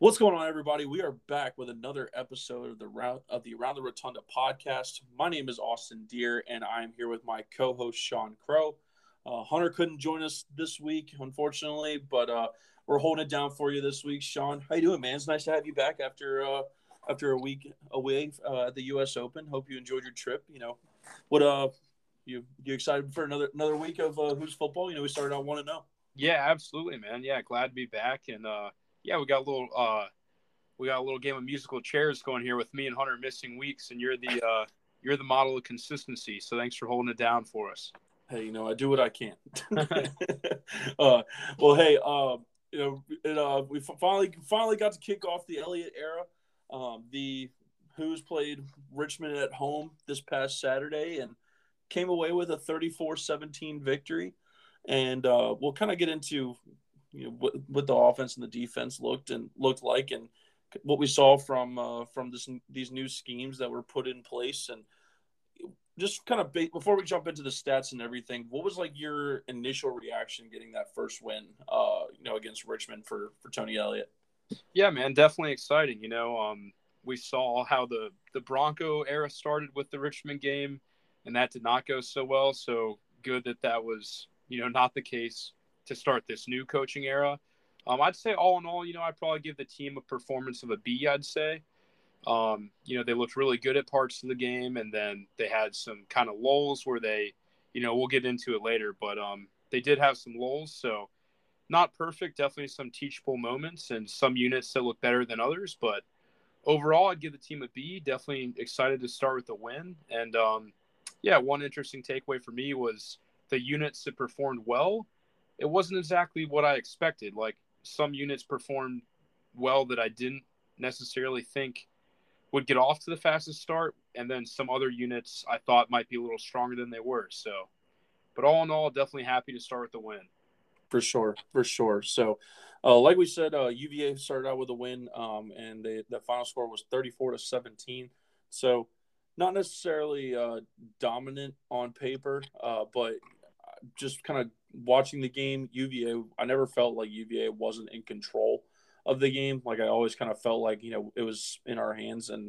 What's going on, everybody? We are back with another episode of the Around the Rotunda podcast. My name is Austin Deere, and I am here with my co-host Sean Crow. Hunter couldn't join us this week, unfortunately, but we're holding it down for you this week. Sean, how you doing, man? It's nice to have you back after a week away at the U.S. Open. Hope you enjoyed your trip. You excited for another week of Who's Football? We started out 1-0. Yeah, absolutely, man. Yeah, glad to be back, and yeah, we got a little game of musical chairs going here with me and Hunter missing weeks, and you're the model of consistency. So thanks for holding it down for us. Hey, I do what I can. Well, hey, we finally got to kick off the Elliott era. The Who's played Richmond at home this past Saturday and came away with a 34-17 victory. And we'll kind of get into what the offense and the defense looked like, and what we saw from these new schemes that were put in place. And just kind of before we jump into the stats and everything, what was like your initial reaction getting that first win, against Richmond for Tony Elliott? Yeah, man, definitely exciting. We saw how the Bronco era started with the Richmond game, and that did not go so well. So good that was not the case to start this new coaching era. I'd say all in all, I'd probably give the team a performance of a B, I'd say. They looked really good at parts of the game, and then they had some kind of lulls where they, we'll get into it later, but they did have some lulls. So not perfect, definitely some teachable moments and some units that look better than others. But overall, I'd give the team a B. Definitely excited to start with the win. And yeah, one interesting takeaway for me was the units that performed well. It wasn't exactly what I expected. Like, some units performed well that I didn't necessarily think would get off to the fastest start, and then some other units I thought might be a little stronger than they were. So, but all in all, definitely happy to start with the win. For sure. So, like we said, UVA started out with a win, and the final score was 34-17. So, not necessarily dominant on paper, but just kind of watching the game, UVA, I never felt like UVA wasn't in control of the game. Like, I always kind of felt like, it was in our hands, and,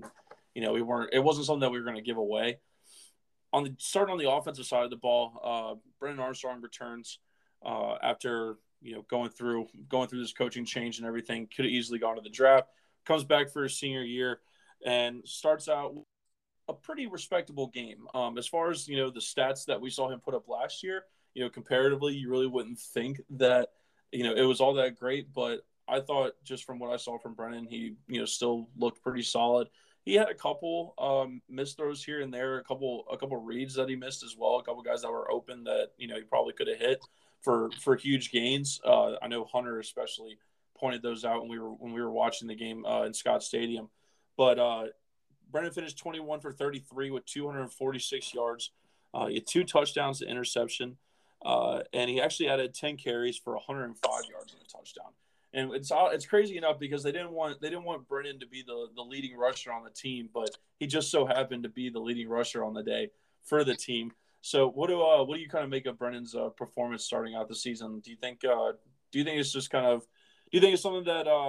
it wasn't something that we were going to give away. Starting on the offensive side of the ball, Brennan Armstrong returns after, going through this coaching change and everything. Could have easily gone to the draft. Comes back for his senior year and starts out a pretty respectable game. As far as, the stats that we saw him put up last year, comparatively, you really wouldn't think that, it was all that great. But I thought, just from what I saw from Brennan, he, still looked pretty solid. He had a couple missed throws here and there, a couple reads that he missed as well, a couple guys that were open that, he probably could have hit for huge gains. I know Hunter especially pointed those out when we were watching the game in Scott Stadium. But Brennan finished 21 for 33 with 246 yards. He had 2 touchdowns to interception. And he actually added 10 carries for 105 yards and a touchdown. And it's crazy enough because they didn't want Brennan to be the leading rusher on the team, but he just so happened to be the leading rusher on the day for the team. So what do you kind of make of Brennan's performance starting out the season? Do you think it's just something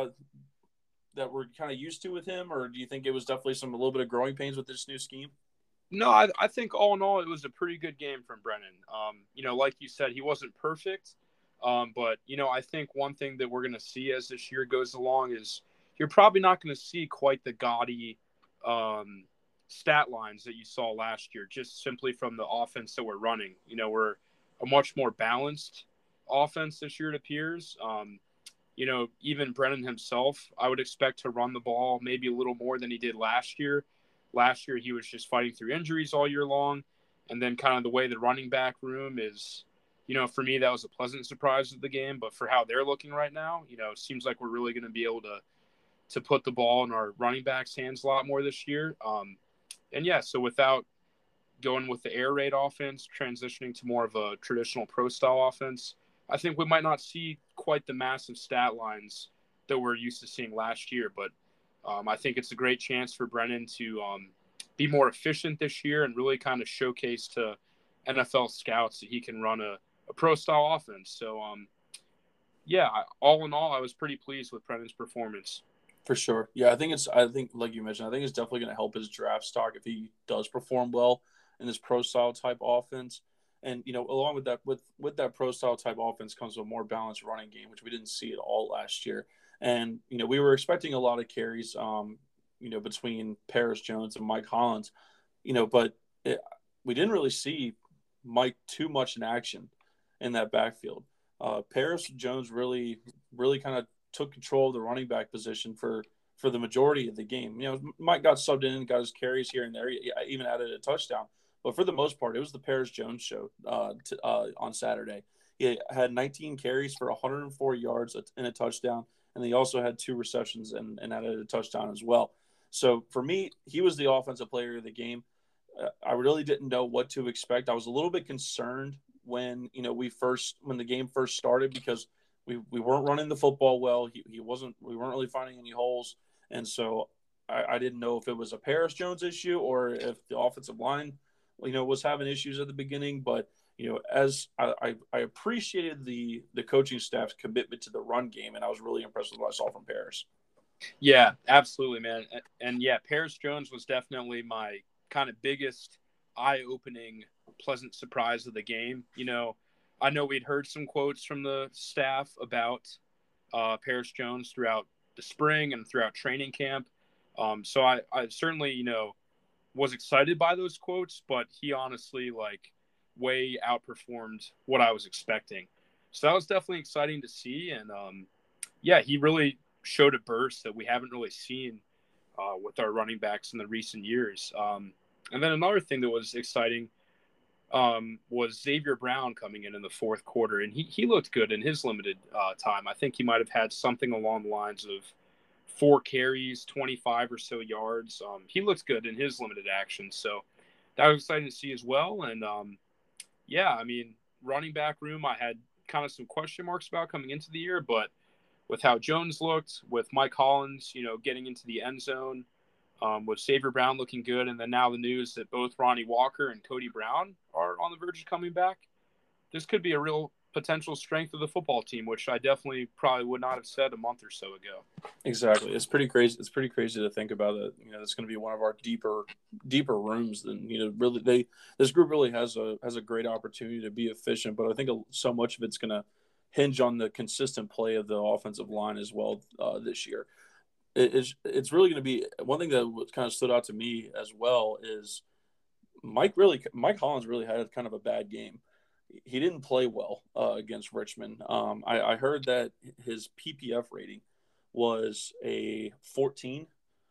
that we're kind of used to with him, or do you think it was definitely a little bit of growing pains with this new scheme? No, I think all in all, it was a pretty good game from Brennan. Like you said, he wasn't perfect. But, I think one thing that we're going to see as this year goes along is you're probably not going to see quite the gaudy stat lines that you saw last year, just simply from the offense that we're running. We're a much more balanced offense this year, it appears. Even Brennan himself, I would expect to run the ball maybe a little more than he did last year. Last year, he was just fighting through injuries all year long. And then kind of the way the running back room is, for me, that was a pleasant surprise of the game. But for how they're looking right now, it seems like we're really going to be able to put the ball in our running backs' hands a lot more this year. And yeah, so without going with the air raid offense, transitioning to more of a traditional pro style offense, I think we might not see quite the massive stat lines that we're used to seeing last year. But I think it's a great chance for Brennan to be more efficient this year and really kind of showcase to NFL scouts that he can run a pro style offense. So, yeah, all in all, I was pretty pleased with Brennan's performance. For sure. Yeah, I think like you mentioned, I think it's definitely going to help his draft stock if he does perform well in this pro style type offense. And along with that, with that pro style type offense comes a more balanced running game, which we didn't see at all last year. And we were expecting a lot of carries, between Paris Jones and Mike Hollins, but we didn't really see Mike too much in action in that backfield. Paris Jones really kind of took control of the running back position for the majority of the game. Mike got subbed in and got his carries here and there. He even added a touchdown. But for the most part, it was the Paris Jones show on Saturday. He had 19 carries for 104 yards and a touchdown, and he also had 2 receptions and added a touchdown as well. So for me, he was the offensive player of the game. I really didn't know what to expect. I was a little bit concerned when the game first started because we weren't running the football well. We weren't really finding any holes, and so I didn't know if it was a Paris Jones issue or if the offensive line was having issues at the beginning. But as I appreciated the coaching staff's commitment to the run game, and I was really impressed with what I saw from Paris. Yeah, absolutely, man. And yeah, Paris Jones was definitely my kind of biggest eye-opening, pleasant surprise of the game. I know we'd heard some quotes from the staff about Paris Jones throughout the spring and throughout training camp. So I certainly, was excited by those quotes, but he honestly way outperformed what I was expecting. So that was definitely exciting to see. And yeah, he really showed a burst that we haven't really seen with our running backs in the recent years. And then another thing that was exciting was Xavier Brown coming in the fourth quarter, and he looked good in his limited time. I think he might have had something along the lines of 4 carries, 25 or so yards. He looked good in his limited action, so that was exciting to see as well. And yeah, I mean, running back room, I had kind of some question marks about coming into the year, but with how Jones looked, with Mike Hollins, getting into the end zone, with Xavier Brown looking good, and then now the news that both Ronnie Walker and Cody Brown are on the verge of coming back, this could be a real potential strength of the football team, which I definitely probably would not have said a month or so ago. Exactly. It's pretty crazy. It's pretty crazy to think about it. It's going to be one of our deeper rooms than, really this group really has a great opportunity to be efficient, but I think so much of it's going to hinge on the consistent play of the offensive line as well this year. It's really going to be one thing that kind of stood out to me as well is Mike Hollins really had kind of a bad game. He didn't play well against Richmond. I heard that his PPF rating was a 14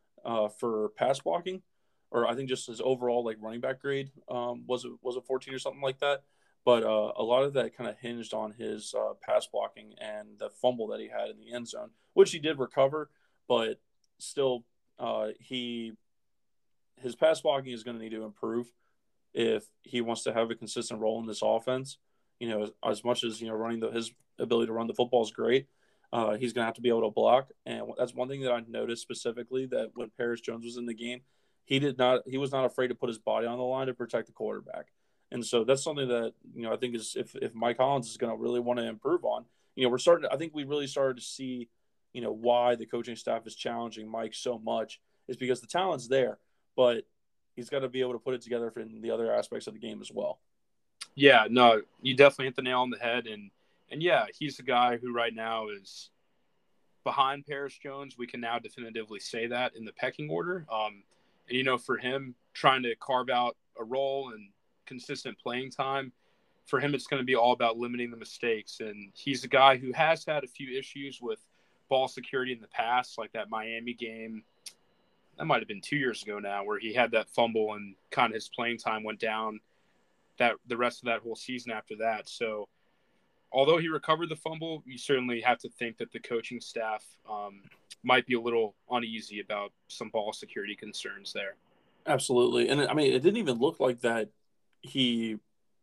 for pass blocking, or I think just his overall running back grade was a 14 or something like that. But a lot of that kind of hinged on his pass blocking and the fumble that he had in the end zone, which he did recover, but still his pass blocking is going to need to improve if he wants to have a consistent role in this offense. As much as running his ability to run the football is great, he's going to have to be able to block. And that's one thing that I noticed specifically, that when Paris Jones was in the game, he was not afraid to put his body on the line to protect the quarterback. And so that's something that I think is if Mike Hollins is going to really want to improve on, I think we really started to see why the coaching staff is challenging Mike so much is because the talent's there, but he's got to be able to put it together for the other aspects of the game as well. Yeah, no, you definitely hit the nail on the head. And yeah, he's the guy who right now is behind Paris Jones. We can now definitively say that in the pecking order. And, for him trying to carve out a role and consistent playing time, for him, it's going to be all about limiting the mistakes. And he's a guy who has had a few issues with ball security in the past, like that Miami game. That might have been 2 years ago now, where he had that fumble and kind of his playing time went down that the rest of that whole season after that. So although he recovered the fumble, you certainly have to think that the coaching staff might be a little uneasy about some ball security concerns there. Absolutely. And I mean, it didn't even look like that he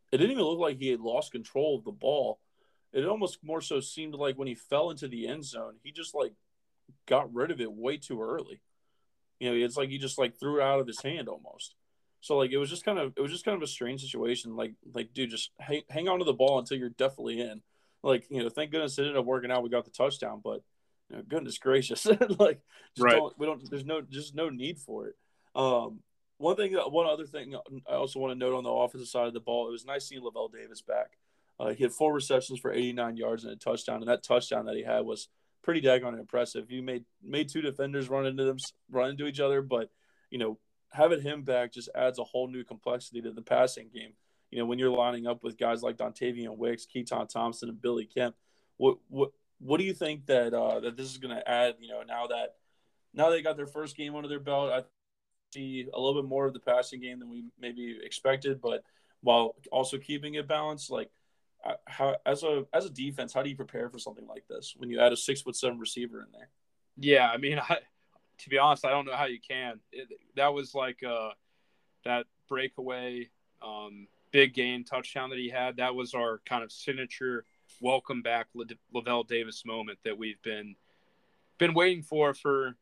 had lost control of the ball. It almost more so seemed like when he fell into the end zone, he just got rid of it way too early. It's like he just threw it out of his hand almost. So it was just kind of a strange situation. Like dude, just hang on to the ball until you're definitely in. Thank goodness it ended up working out. We got the touchdown, but Goodness gracious, like just Right. don't we don't there's no just no need for it. Um, one other thing I also want to note on the offensive side of the ball, it was nice seeing Lavelle Davis back. He had 4 receptions for 89 yards and a touchdown, and that touchdown that he had was pretty daggone impressive. He made 2 defenders run into each other, but having him back just adds a whole new complexity to the passing game. When you're lining up with guys like Dontavian Wicks, Keaton Thompson, and Billy Kemp, what do you think that this is going to add? Now they got their first game under their belt. I see a little bit more of the passing game than we maybe expected, but while also keeping it balanced, like how as a defense, how do you prepare for something like this when you add a 6'7" receiver in there? Yeah, I mean, to be honest, I don't know how you can. That was like that breakaway big gain touchdown that he had. That was our kind of signature welcome back Lavelle Davis moment that we've been waiting for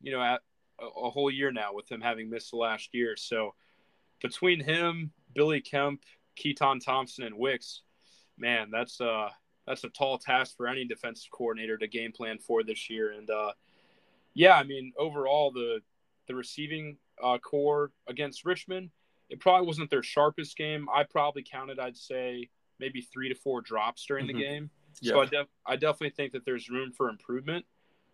a whole year now, with him having missed the last year. So between him, Billy Kemp, Keaton Thompson, and Wicks, man, that's a tall task for any defensive coordinator to game plan for this year. And yeah, I mean, overall the receiving core against Richmond, it probably wasn't their sharpest game. I probably counted, I'd say, maybe 3 to 4 drops during the game. Yeah. So I definitely think that there's room for improvement.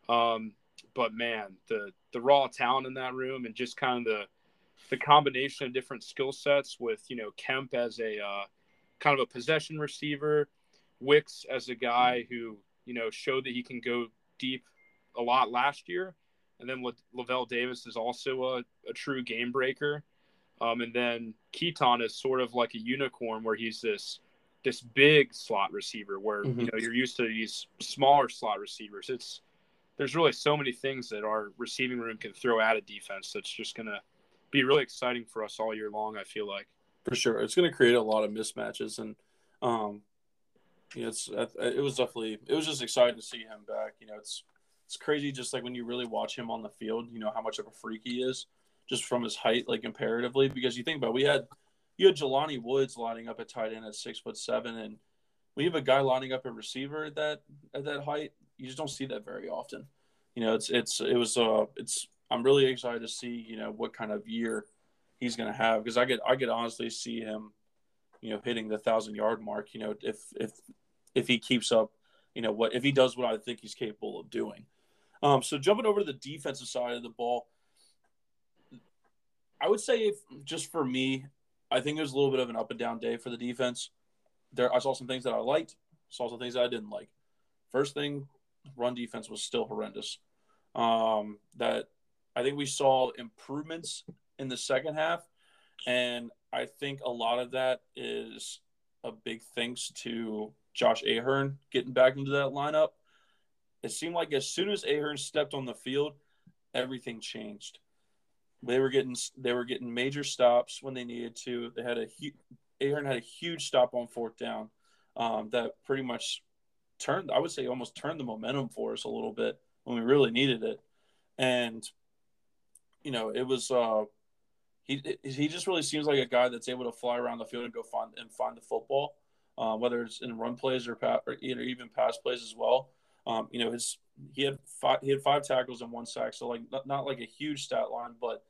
But man, the raw talent in that room, and just kind of the combination of different skill sets with, Kemp as a kind of a possession receiver, Wicks as a guy who, showed that he can go deep a lot last year. And then Lavelle Davis is also a true game breaker. And then Keaton is sort of like a unicorn, where he's this big slot receiver where, you're used to these smaller slot receivers. There's really so many things that our receiving room can throw at a defense that's just going to be really exciting for us all year long, I feel like. For sure. It's going to create a lot of mismatches. And, it was just exciting to see him back. It's crazy just like when you really watch him on the field, how much of a freak he is just from his height, like comparatively, because you think about you had Jelani Woods lining up at tight end at 6'7", and when you have a guy lining up a receiver at that height, you just don't see that very often. I'm really excited to see, what kind of year he's going to have, because I could honestly see him, hitting the 1,000-yard mark, if he keeps up, if he does what I think he's capable of doing. So jumping over to the defensive side of the ball, I would say just for me, I think it was a little bit of an up and down day for the defense. I saw some things that I liked, saw some things that I didn't like. First thing, run defense was still horrendous. That I think we saw improvements in the second half, and I think a lot of that is a big thanks to Josh Ahern getting back into that lineup. It seemed like as soon as Ahern stepped on the field, everything changed. They were getting major stops when they needed to. Ahern had a huge stop on 4th down that pretty much almost turned the momentum for us a little bit when we really needed it. And it was he just really seems like a guy that's able to fly around the field and go find the football, whether it's in run plays or even pass plays as well. He had 5 tackles and 1 sack, so like not like a huge stat line, but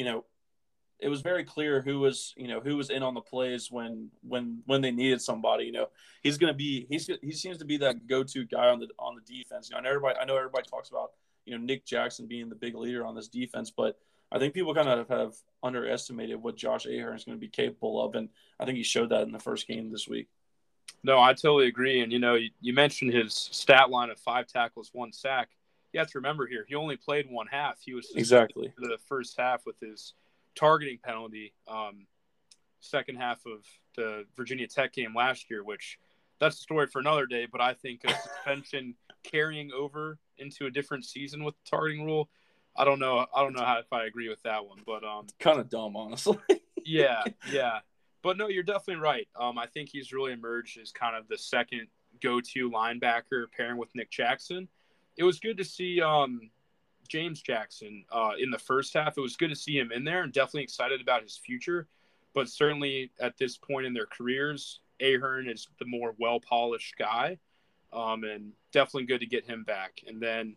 it was very clear who was in on the plays when they needed somebody. He seems to be that go-to guy on the defense. I know everybody talks about Nick Jackson being the big leader on this defense, but I think people kind of have underestimated what Josh Ahern is going to be capable of, and I think he showed that in the first game this week. No, I totally agree. And, you mentioned his stat line of 5 tackles, 1 sack. You have to remember here, he only played 1 half. He was exactly for the first half with his targeting penalty, second half of the Virginia Tech game last year, which that's a story for another day. But I think a suspension carrying over into a different season with the targeting rule, I don't know if I agree with that one, but kind of dumb, honestly. yeah. But no, you're definitely right. I think he's really emerged as kind of the second go-to linebacker pairing with Nick Jackson. It was good to see James Jackson in the first half. It was good to see him in there, and definitely excited about his future. But certainly at this point in their careers, Ahern is the more well-polished guy, and definitely good to get him back. And then,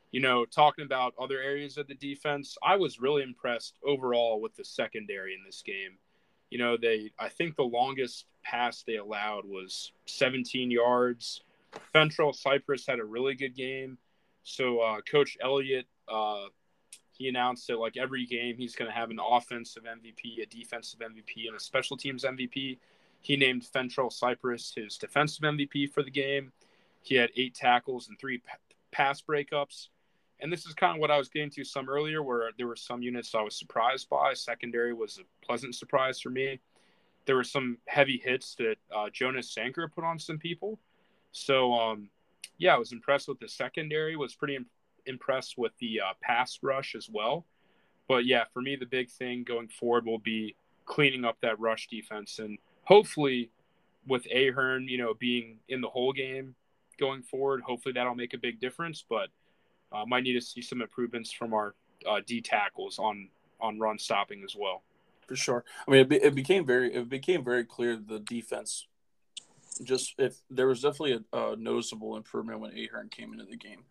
talking about other areas of the defense, I was really impressed overall with the secondary in this game. I think the longest pass they allowed was 17 yards. Fentrell Cypress had a really good game. So Coach Elliott, he announced that like every game he's going to have an offensive MVP, a defensive MVP, and a special teams MVP. He named Fentrell Cypress his defensive MVP for the game. He had 8 tackles and 3 pass breakups. And this is kind of what I was getting to some earlier, where there were some units I was surprised by. Secondary was a pleasant surprise for me. There were some heavy hits that Jonas Sanker put on some people. So, I was impressed with the secondary, was pretty impressed with the pass rush as well. But, yeah, for me, the big thing going forward will be cleaning up that rush defense. And hopefully with Ahern, being in the whole game going forward, hopefully that'll make a big difference. But might need to see some improvements from our D tackles on run stopping as well. For sure. I mean, it became very clear the defense. Just if there was definitely a noticeable improvement when Ahern came into the game,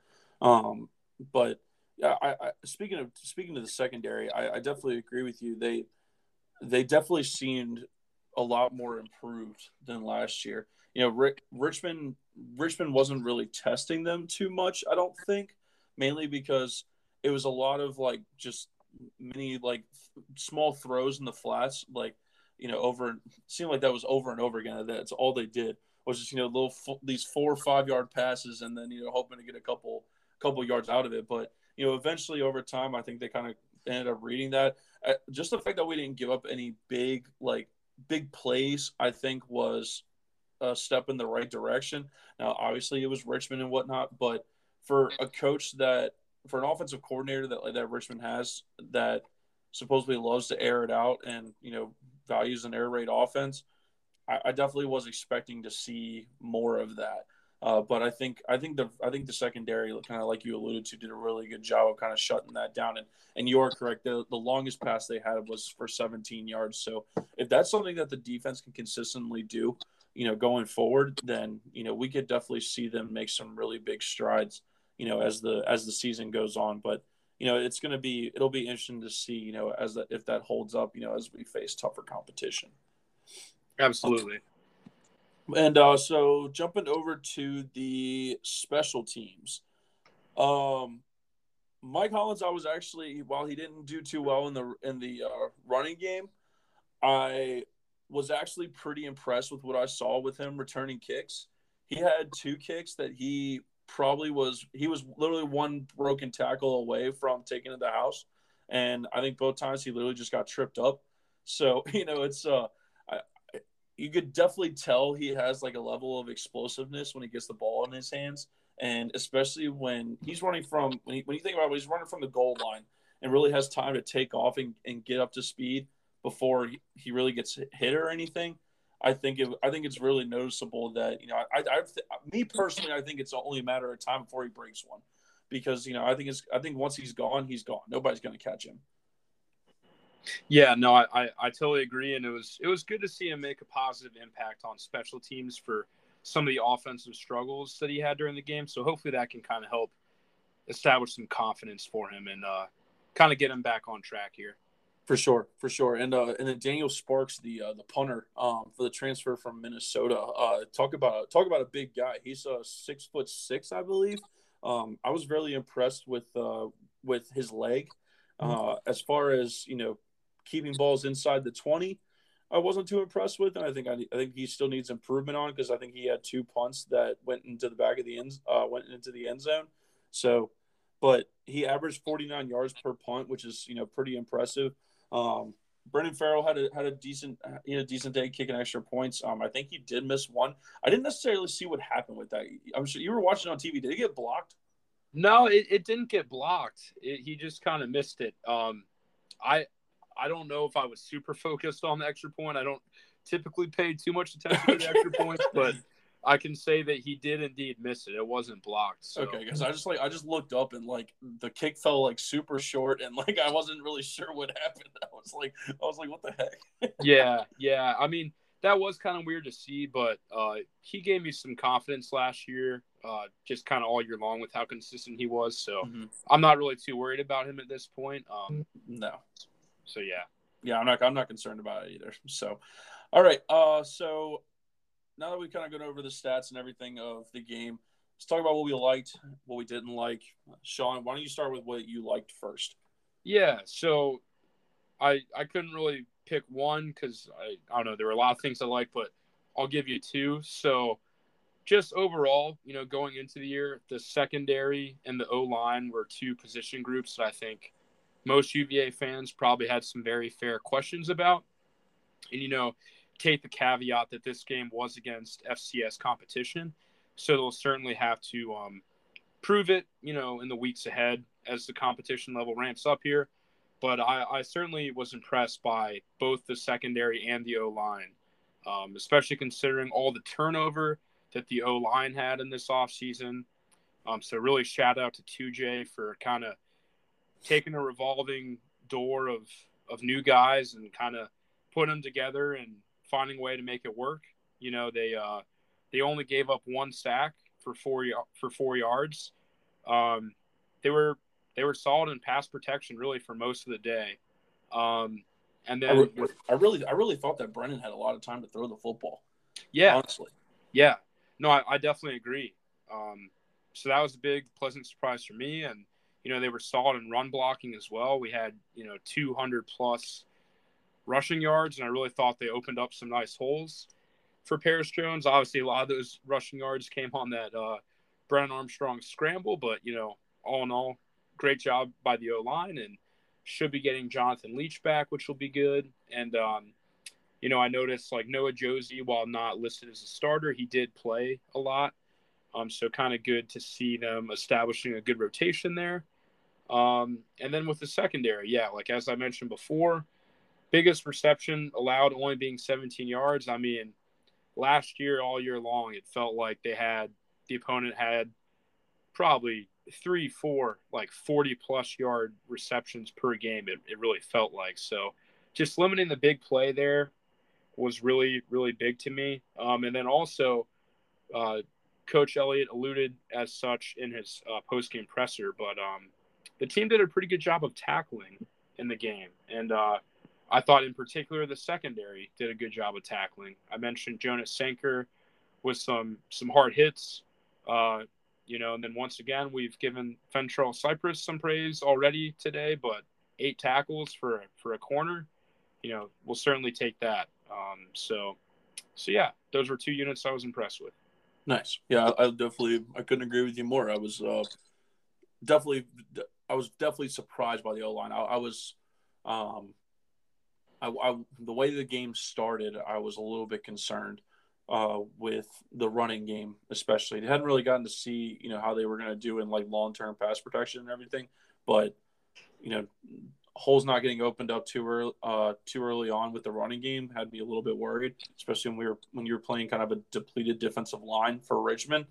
but yeah, I speaking of the secondary, I definitely agree with you. They definitely seemed a lot more improved than last year. Richmond wasn't really testing them too much, I don't think, mainly because it was a lot of like just many like small throws in the flats, like over seemed like that was over and over again. That's all they did was just these 4 or 5 yard passes, and then hoping to get a couple yards out of it. But eventually over time, I think they kind of ended up reading that. Just the fact that we didn't give up any big plays, I think, was a step in the right direction. Now, obviously, it was Richmond and whatnot, but for an offensive coordinator that Richmond has, that supposedly loves to air it out and values an air raid offense, I definitely was expecting to see more of that. But I think the secondary, kind of like you alluded to, did a really good job of kind of shutting that down. And you are correct. The longest pass they had was for 17 yards. So if that's something that the defense can consistently do, going forward, then we could definitely see them make some really big strides, as the season goes on. But it'll be interesting to see, if that holds up, as we face tougher competition. Absolutely. And so jumping over to the special teams, Mike Hollins, I was actually, while he didn't do too well in the running game, I was actually pretty impressed with what I saw with him returning kicks. He had 2 kicks that he was literally one broken tackle away from taking to the house, and I think both times he literally just got tripped up. So it's you could definitely tell he has like a level of explosiveness when he gets the ball in his hands, and especially when he's running from when you think about it, he's running from the goal line and really has time to take off and get up to speed before he really gets hit or anything. I think it's really noticeable that me personally, I think it's only a matter of time before he breaks one, because I think once he's gone, nobody's going to catch him. Yeah, no, I totally agree, and it was good to see him make a positive impact on special teams for some of the offensive struggles that he had during the game. So hopefully that can kind of help establish some confidence for him and kind of get him back on track here. For sure. And then Daniel Sparks, the punter for the transfer from Minnesota. Talk about a big guy. He's 6'6", I believe. I was really impressed with his leg. As far as keeping balls inside the 20, I wasn't too impressed with, and I think he still needs improvement on, because I think he had 2 punts that went into the back of the end zone. So, but he averaged 49 yards per punt, which is pretty impressive. Brendan Farrell had a decent day kicking extra points. I think he did miss one. I didn't necessarily see what happened with that. I'm sure you were watching on TV. Did it get blocked? No, it didn't get blocked. He just kind of missed it. I don't know if I was super focused on the extra point. I don't typically pay too much attention to the extra points, but I can say that he did indeed miss it. It wasn't blocked. So. Okay, because I just looked up and the kick fell super short, and I wasn't really sure what happened. I was like, what the heck? yeah. I mean, that was kind of weird to see, but he gave me some confidence last year just kind of all year long with how consistent he was. So Mm-hmm. I'm not really too worried about him at this point. No. So yeah. Yeah, I'm not concerned about it either. So, all right. So now that we've kind of gone over the stats and everything of the game, let's talk about what we liked, what we didn't like. Sean, why don't you start with what you liked first? Yeah. So I couldn't really pick one because I don't know, there were a lot of things I liked, but I'll give you two. So just overall, going into the year, the secondary and the O line were two position groups that I think most UVA fans probably had some very fair questions about. And, take the caveat that this game was against FCS competition. So they'll certainly have to prove it, in the weeks ahead as the competition level ramps up here. But I certainly was impressed by both the secondary and the O-line, especially considering all the turnover that the O-line had in this offseason. So really shout out to 2J for kind of taking a revolving door of new guys and kind of putting them together and finding a way to make it work. They only gave up one sack for 4 yards. They were solid in pass protection really for most of the day. And then I really thought that Brennan had a lot of time to throw the football. Yeah, honestly. Yeah, no, I definitely agree. So that was a big pleasant surprise for me, and they were solid in run blocking as well. We had 200 plus rushing yards, and I really thought they opened up some nice holes for Paris Jones. Obviously, a lot of those rushing yards came on that Brennan Armstrong scramble, but all in all, great job by the O-line, and should be getting Jonathan Leach back, which will be good. And I noticed like Noah Josie, while not listed as a starter, he did play a lot. So kind of good to see them establishing a good rotation there. And then with the secondary, yeah, like as I mentioned before, biggest reception allowed only being 17 yards. I mean, last year, all year long, it felt like the opponent had probably 3-4, like 40-plus yard receptions per game. It really felt like. So just limiting the big play there was really, really big to me. And then also, Coach Elliott alluded as such in his post-game presser, but the team did a pretty good job of tackling in the game. And I thought in particular the secondary did a good job of tackling. I mentioned Jonas Sanker with some hard hits, and then once again, we've given Fentrell Cypress some praise already today, but 8 tackles for a corner, we'll certainly take that. So yeah, those were 2 units I was impressed with. Nice. Yeah, I couldn't agree with you more. I was definitely surprised by the O-line. The way the game started, I was a little bit concerned with the running game, especially. They hadn't really gotten to see, how they were going to do in like long-term pass protection and everything, but holes not getting opened up too early on with the running game had me a little bit worried, especially when you were playing kind of a depleted defensive line for Richmond.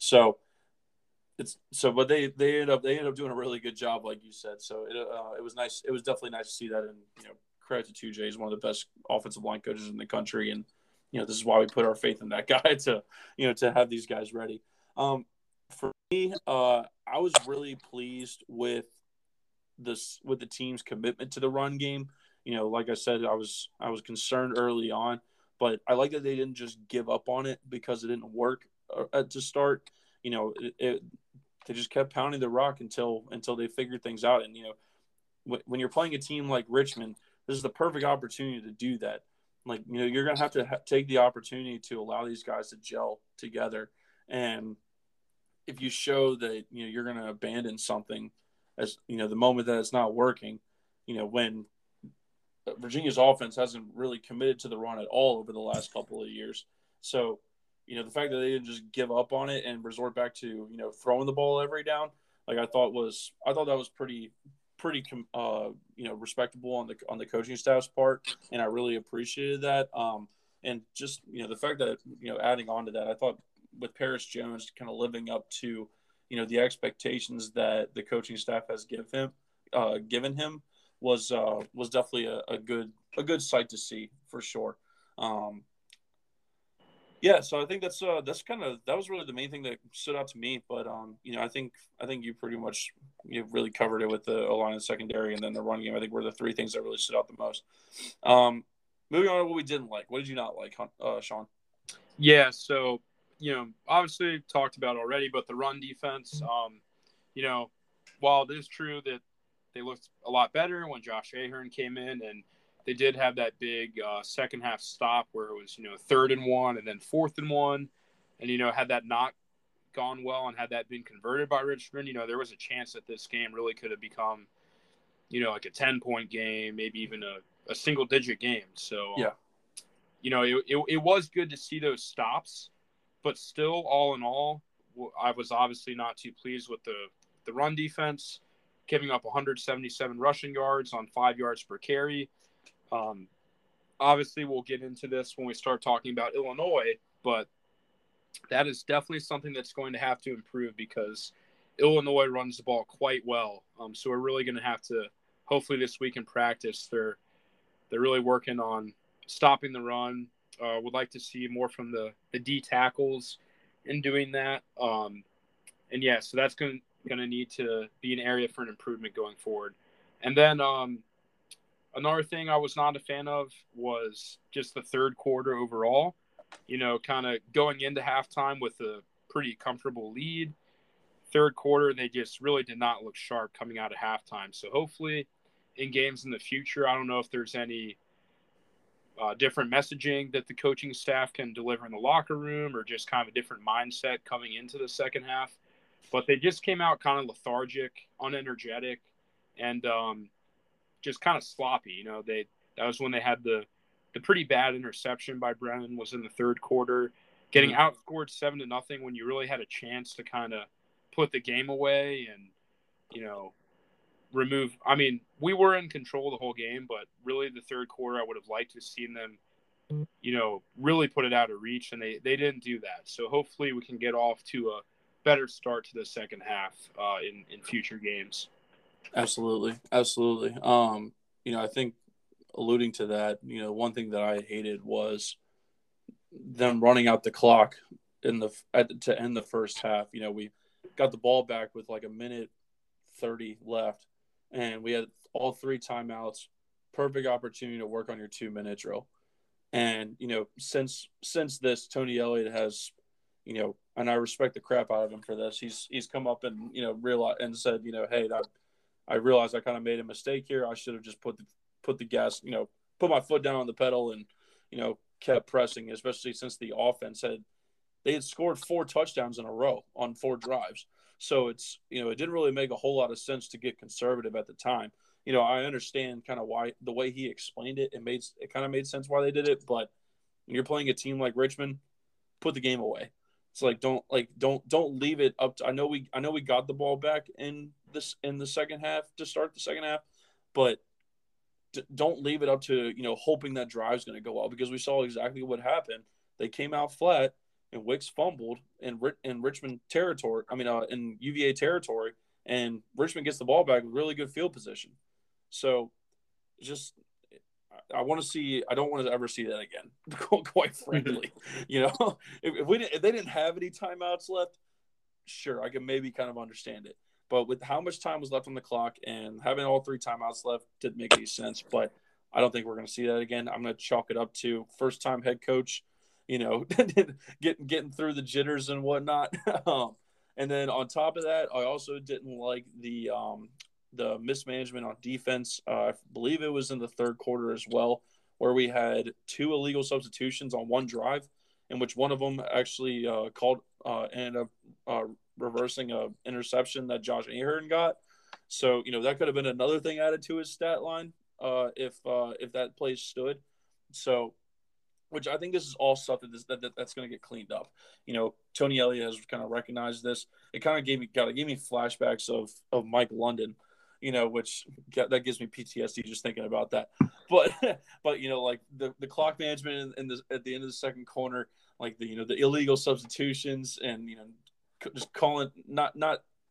But they ended up doing a really good job, like you said. So it was nice. It was definitely nice to see that, and credit to 2J. He's one of the best offensive line coaches in the country, and this is why we put our faith in that guy to have these guys ready. For me, I was really pleased with the team's commitment to the run game. Like I said, I was concerned early on, but I like that they didn't just give up on it because it didn't work to start. They just kept pounding the rock until they figured things out. And when you're playing a team like Richmond, this is the perfect opportunity to do that. Like you're gonna have to take the opportunity to allow these guys to gel together. And if you show that you're gonna abandon something, as the moment that it's not working, when Virginia's offense hasn't really committed to the run at all over the last couple of years. So, the fact that they didn't just give up on it and resort back to, throwing the ball every down, like I thought that was pretty respectable on the coaching staff's part, and I really appreciated that. And just the fact that adding on to that, I thought with Paris Jones kind of living up to the expectations that the coaching staff has given him was definitely a good sight to see for sure. Yeah, so I think that's that was really the main thing that stood out to me. But I think you pretty much you really covered it with the O-line and secondary, and then the run game. I think were the three things that really stood out the most. Um, Moving on to what we didn't like. What did you not like, Sean? Yeah, so obviously talked about already, but the run defense, you know, while it is true that they looked a lot better when Josh Ahern came in, and they did have that big second half stop where it was 3rd and 1 and then 4th and 1, and had that not gone well and had that been converted by Richmond, there was a chance that this game really could have become like a 10-point game, maybe even a single digit game. So Yeah, it was good to see those stops, but still, all in all, I was obviously not too pleased with the run defense, giving up 177 rushing yards on 5 yards per carry. Obviously, we'll get into this when we start talking about Illinois, but that is definitely something that's going to have to improve because Illinois runs the ball quite well. So we're really going to have to, hopefully this week in practice, they're really working on stopping the run. Would like to see more from the D tackles in doing that. And yeah, so that's going to need to be an area for an improvement going forward. And then another thing I was not a fan of was just the third quarter overall. Kind of going into halftime with a pretty comfortable lead. Third quarter, they just really did not look sharp coming out of halftime. So hopefully in games in the future, I don't know if there's any different messaging that the coaching staff can deliver in the locker room or just kind of a different mindset coming into the second half. But they just came out kind of lethargic, unenergetic, and just kind of sloppy. That was when they had the pretty bad interception by Brennan was in the third quarter, getting outscored 7-0 when you really had a chance to kind of put the game away and remove. I mean, we were in control the whole game, but really the third quarter, I would have liked to have seen them, really put it out of reach, and they didn't do that. So hopefully we can get off to a better start to the second half in future games. absolutely, absolutely. I think alluding to that, one thing that I hated was them running out the clock to end the first half. We got the ball back with like a minute 30 left, and we had all three timeouts. Perfect opportunity to work on your 2-minute drill. And since this, Tony Elliott has, and I respect the crap out of him for this. He's come up and realized and said, hey, I realized I kind of made a mistake here. I should have just put the gas, put my foot down on the pedal and kept pressing, especially since the offense had scored 4 touchdowns in a row on 4 drives. So it's it didn't really make a whole lot of sense to get conservative at the time. I understand kind of why the way he explained it. It kind of made sense why they did it. But when you're playing a team like Richmond, put the game away. It's don't leave it up to. I know we got the ball back in the second half to start the second half, but don't leave it up to hoping that drive's going to go well, because we saw exactly what happened. They came out flat and Wicks fumbled in Richmond territory. I mean, in UVA territory, and Richmond gets the ball back with really good field position. So, just I want to see. I don't want to ever see that again. Quite frankly, if they didn't have any timeouts left, sure, I can maybe kind of understand it. But with how much time was left on the clock and having all 3 timeouts left didn't make any sense. But I don't think we're going to see that again. I'm going to chalk it up to first-time head coach, getting through the jitters and whatnot. And then on top of that, I also didn't like the mismanagement on defense. I believe it was in the third quarter as well, where we had 2 illegal substitutions on one drive, in which one of them actually ended up reversing a interception that Josh Ahern got. So that could have been another thing added to his stat line if that play stood. So, which I think this is all stuff that's going to get cleaned up. Tony Elliott has kind of recognized this. It kind of gave me flashbacks of Mike London, which that gives me PTSD just thinking about that. But like the clock management at the end of the second corner, like the illegal substitutions and just calling not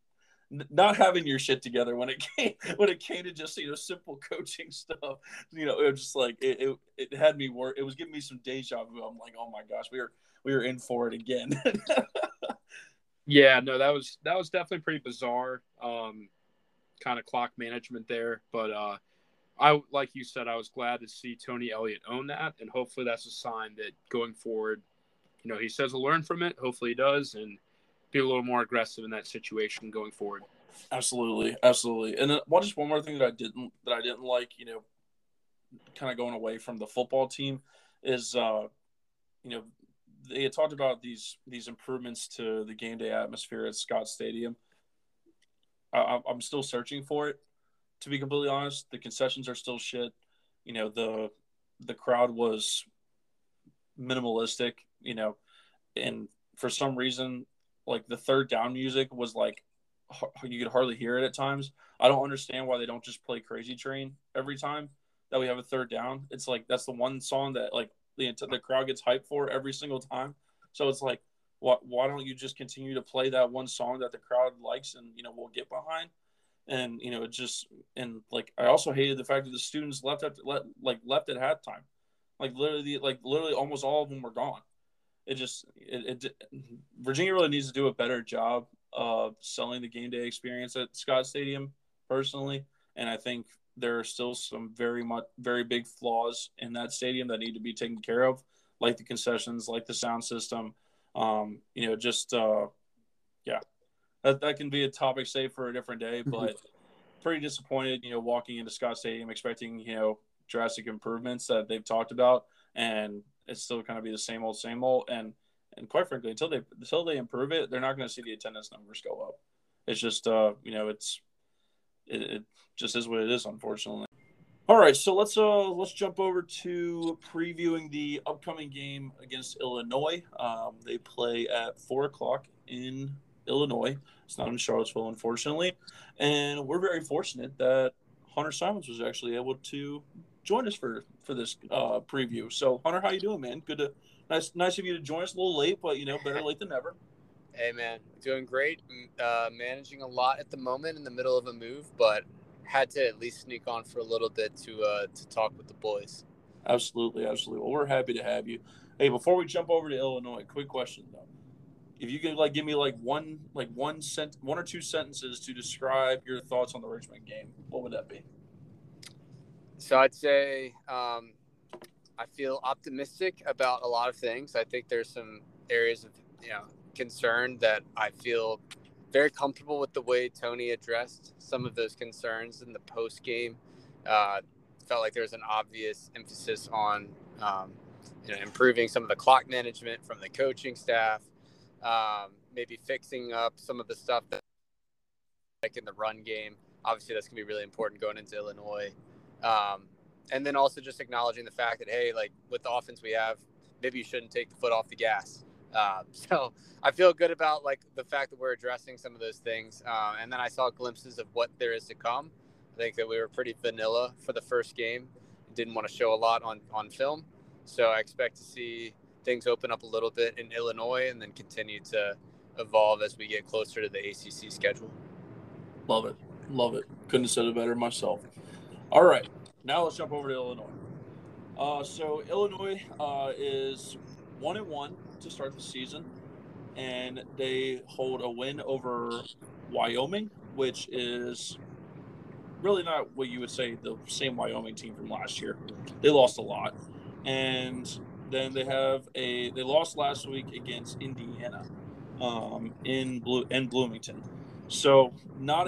not having your shit together when it came to just simple coaching stuff. It was just like it had me work. It was giving me some deja vu. I'm like, oh my gosh, we were in for it again. Yeah, no, that was definitely pretty bizarre. Kind of clock management there, but I, like you said, I was glad to see Tony Elliott own that, and hopefully that's a sign that going forward, he says he'll learn from it. Hopefully he does, and be a little more aggressive in that situation going forward. Absolutely. And then, just one more thing that I didn't like, kind of going away from the football team is, they had talked about these improvements to the game day atmosphere at Scott Stadium. I'm still searching for it, to be completely honest. The concessions are still shit. The crowd was minimalistic, and for some reason, like the third down music was like you could hardly hear it at times. I don't understand why they don't just play Crazy Train every time that we have a third down. It's like that's the one song that like the crowd gets hyped for every single time. So it's like, why don't you just continue to play that one song that the crowd likes and we'll get behind? And it just, and like I also hated the fact that the students left at halftime. Like literally almost all of them were gone. Virginia really needs to do a better job of selling the game day experience at Scott Stadium personally, and I think there are still some very big flaws in that stadium that need to be taken care of, like the concessions, like the sound system. Yeah, that can be a topic, say, for a different day, but pretty disappointed, walking into Scott Stadium expecting, drastic improvements that they've talked about, and it's still kind of be the same old. And quite frankly, until they improve it, they're not going to see the attendance numbers go up. It's just, it just is what it is, unfortunately. All right, so let's jump over to previewing the upcoming game against Illinois. They play at 4:00 in Illinois. It's not in Charlottesville, unfortunately, and we're very fortunate that Hunter Simons was actually able to join us for this preview. So, Hunter, how you doing, man? Nice of you to join us. A little late, but better late than never. Hey, man, doing great. Managing a lot at the moment in the middle of a move, but had to at least sneak on for a little bit to talk with the boys. Absolutely. Well, we're happy to have you. Hey, before we jump over to Illinois, quick question though. If you could give me one or two sentences to describe your thoughts on the Richmond game, what would that be? So I'd say I feel optimistic about a lot of things. I think there's some areas of concern that I feel very comfortable with the way Tony addressed some of those concerns in the post game. Felt like there was an obvious emphasis on improving some of the clock management from the coaching staff, maybe fixing up some of the stuff that like in the run game. Obviously, that's going to be really important going into Illinois. And then also just acknowledging the fact that, hey, like with the offense we have, maybe you shouldn't take the foot off the gas. So I feel good about like the fact that we're addressing some of those things. And then I saw glimpses of what there is to come. I think that we were pretty vanilla for the first game. Didn't want to show a lot on film. So I expect to see things open up a little bit in Illinois and then continue to evolve as we get closer to the ACC schedule. Love it. Couldn't have said it better myself. All right, now let's jump over to Illinois. So Illinois is 1-1 to start the season, and they hold a win over Wyoming, which is really not what you would say the same Wyoming team from last year. They lost a lot, and then they lost last week against Indiana in Bloomington. So not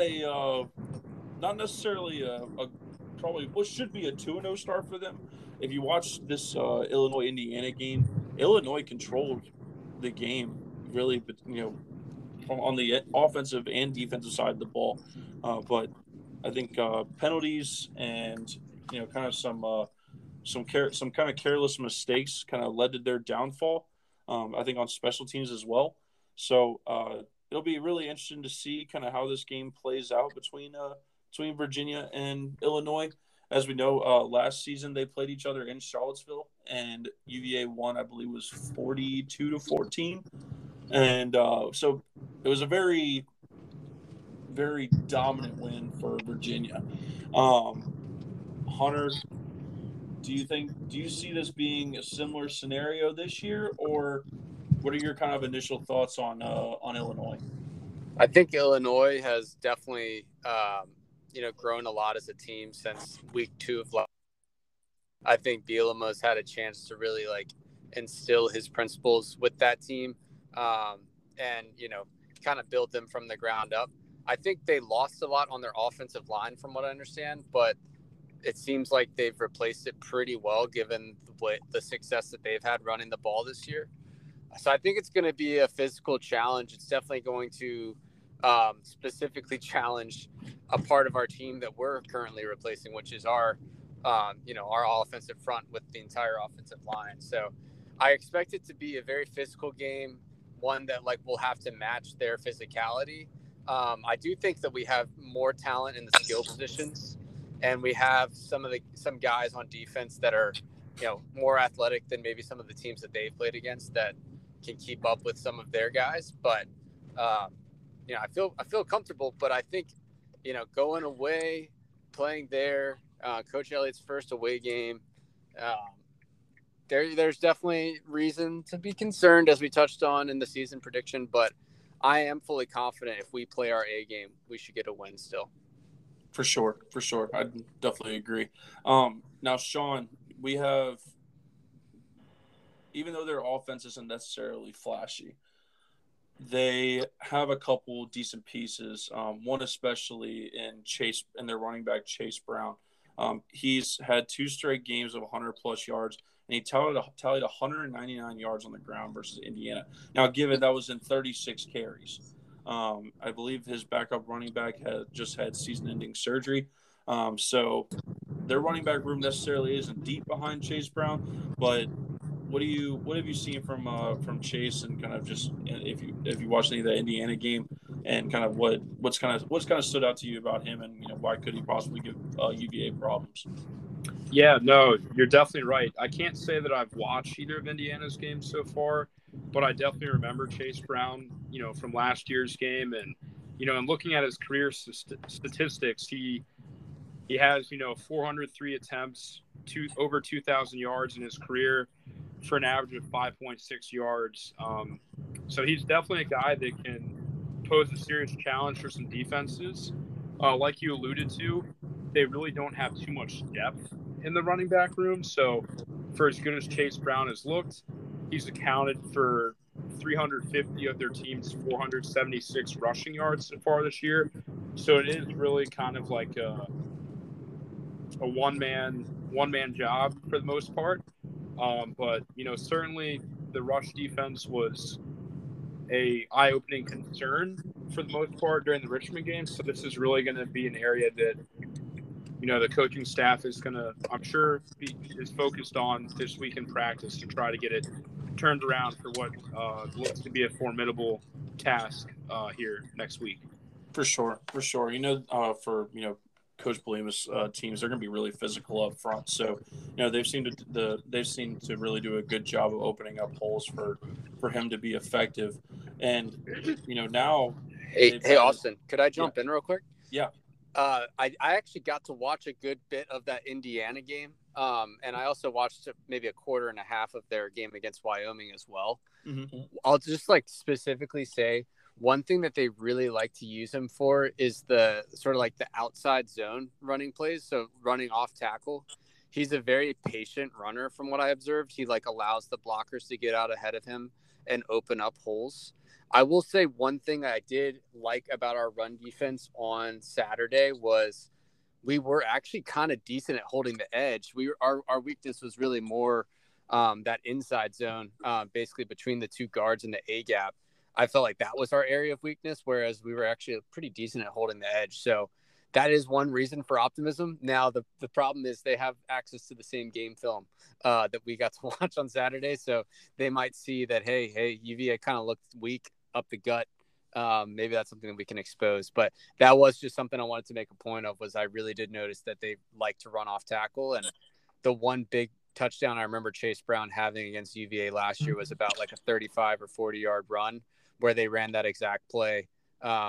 necessarily a probably what should be a 2-0 start for them. If you watch this Illinois-Indiana game, Illinois controlled the game really, from on the offensive and defensive side of the ball. But I think penalties and kind of some kind of careless mistakes kind of led to their downfall. I think on special teams as well. So it'll be really interesting to see kind of how this game plays out between Virginia and Illinois. As we know, last season they played each other in Charlottesville, and UVA won, I believe, was 42-14, and so it was a very very dominant win for Virginia. Hunter, do you see this being a similar scenario this year, or what are your kind of initial thoughts on Illinois? I think Illinois has definitely, grown a lot as a team since week 2 of last. I think Bielema's had a chance to really instill his principles with that team, and kind of build them from the ground up. I think they lost a lot on their offensive line, from what I understand, but it seems like they've replaced it pretty well given the success that they've had running the ball this year. So I think it's going to be a physical challenge. It's definitely going to specifically challenge a part of our team that we're currently replacing, which is our offensive front with the entire offensive line. So I expect it to be a very physical game, one that will have to match their physicality. I do think that we have more talent in the skill positions, and we have some guys on defense that are, more athletic than maybe some of the teams that they've played against that can keep up with some of their guys. But, I feel comfortable, but I think, going away, playing there, Coach Elliott's first away game, there's definitely reason to be concerned, as we touched on in the season prediction, but I am fully confident if we play our A game, we should get a win still. For sure. I definitely agree. Now, Sean, we have, even though their offense isn't necessarily flashy, they have a couple decent pieces. One especially in their running back, Chase Brown. He's had 2 straight games of 100-plus yards, and he tallied 199 yards on the ground versus Indiana. Now, given that was in 36 carries. I believe his backup running back just had season-ending surgery. So their running back room necessarily isn't deep behind Chase Brown, but what have you seen from Chase, and kind of just if you watched any of the Indiana game, and kind of what's kind of stood out to you about him, and why could he possibly give UVA problems? Yeah, no, you're definitely right. I can't say that I've watched either of Indiana's games so far, but I definitely remember Chase Brown, from last year's game, and and looking at his career statistics, he has 403 attempts, over 2,000 yards in his career, for an average of 5.6 yards. So he's definitely a guy that can pose a serious challenge for some defenses. Like you alluded to, they really don't have too much depth in the running back room. So for as good as Chase Brown has looked, he's accounted for 350 of their team's 476 rushing yards so far this year. So it is really kind of like a one-man job for the most part. But certainly the rush defense was a eye-opening concern for the most part during the Richmond game. So this is really going to be an area that the coaching staff is going to, I'm sure, is focused on this week in practice to try to get it turned around for what looks to be a formidable task here next week. For sure. Coach Bielema's teams, they're going to be really physical up front. So, they've seemed to really do a good job of opening up holes for him to be effective. And now, hey Austin, could I jump in real quick? Yeah. I actually got to watch a good bit of that Indiana game, and I also watched maybe a quarter and a half of their game against Wyoming as well. Mm-hmm. I'll just specifically say, one thing that they really like to use him for is the sort of the outside zone running plays. So running off tackle, he's a very patient runner from what I observed. He allows the blockers to get out ahead of him and open up holes. I will say one thing I did like about our run defense on Saturday was we were actually kind of decent at holding the edge. Our weakness was really more that inside zone, basically between the 2 guards and the A gap. I felt like that was our area of weakness, whereas we were actually pretty decent at holding the edge. So that is one reason for optimism. Now, the problem is they have access to the same game film that we got to watch on Saturday. So they might see that, hey, UVA kind of looked weak up the gut. Maybe that's something that we can expose. But that was just something I wanted to make a point of, was I really did notice that they like to run off tackle. And the one big touchdown I remember Chase Brown having against UVA last year was about a 35 or 40 yard run where they ran that exact play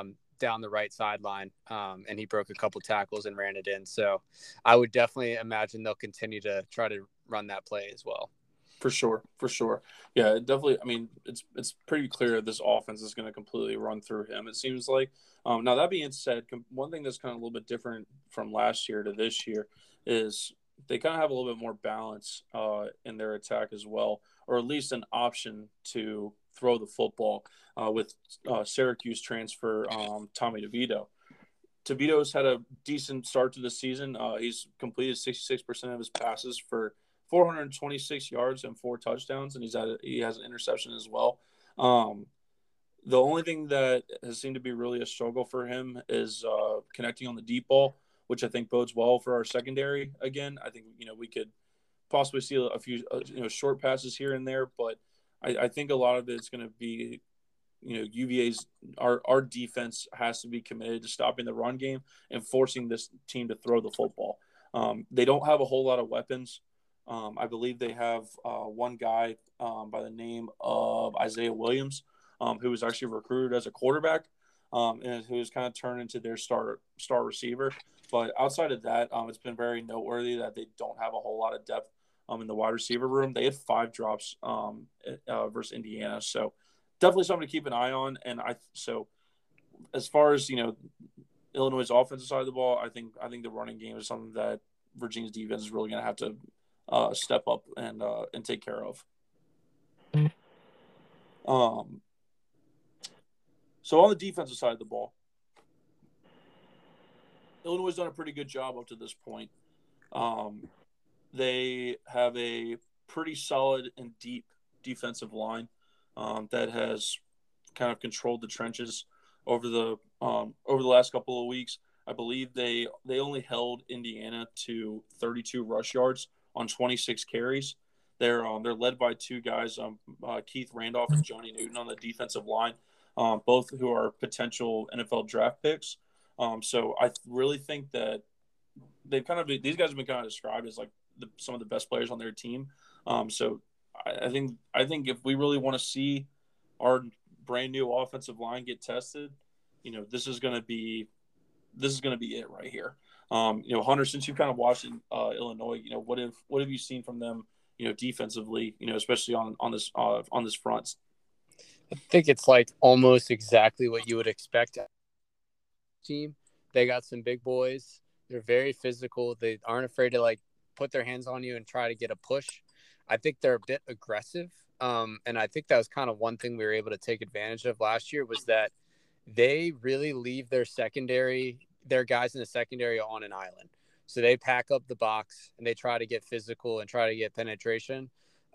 down the right sideline, and he broke a couple tackles and ran it in. So I would definitely imagine they'll continue to try to run that play as well. For sure. Yeah, definitely. I mean, it's pretty clear this offense is going to completely run through him, it seems like. Now, that being said, one thing that's kind of a little bit different from last year to this year is they kind of have a little bit more balance in their attack as well, or at least an option to throw the football with Syracuse transfer Tommy DeVito. DeVito's had a decent start to the season. He's completed 66% of his passes for 426 yards and 4 touchdowns, and he has an interception as well. The only thing that has seemed to be really a struggle for him is connecting on the deep ball, which I think bodes well for our secondary. Again, I think we could possibly see a few short passes here and there, but I think a lot of it's going to be UVA's our defense has to be committed to stopping the run game and forcing this team to throw the football. They don't have a whole lot of weapons. I believe they have one guy by the name of Isaiah Williams, who was actually recruited as a quarterback, and who has kind of turned into their star receiver. But outside of that, it's been very noteworthy that they don't have a whole lot of depth in the wide receiver room. They had 5 drops versus Indiana, so definitely something to keep an eye on. And so as far as Illinois' offensive side of the ball, I think the running game is something that Virginia's defense is really going to have to step up and take care of. So on the defensive side of the ball, Illinois has done a pretty good job up to this point. They have a pretty solid and deep defensive line that has kind of controlled the trenches over the last couple of weeks. I believe they only held Indiana to 32 rush yards on 26 carries. They're led by 2 guys, Keith Randolph and Johnny Newton on the defensive line, both who are potential NFL draft picks. So I really think that these guys have been kind of described as like some of the best players on their team. So I think if we really want to see our brand new offensive line get tested, this is going to be it right here. Hunter, since you've kind of watched Illinois, what have you seen from them, defensively, especially on this front? I think it's like almost exactly what you would expect. Team, they got some big boys. They're very physical. They aren't afraid to put their hands on you and try to get a push. I think they're a bit aggressive. And I think that was kind of one thing we were able to take advantage of last year was that they really leave their guys in the secondary on an island. So they pack up the box and they try to get physical and try to get penetration.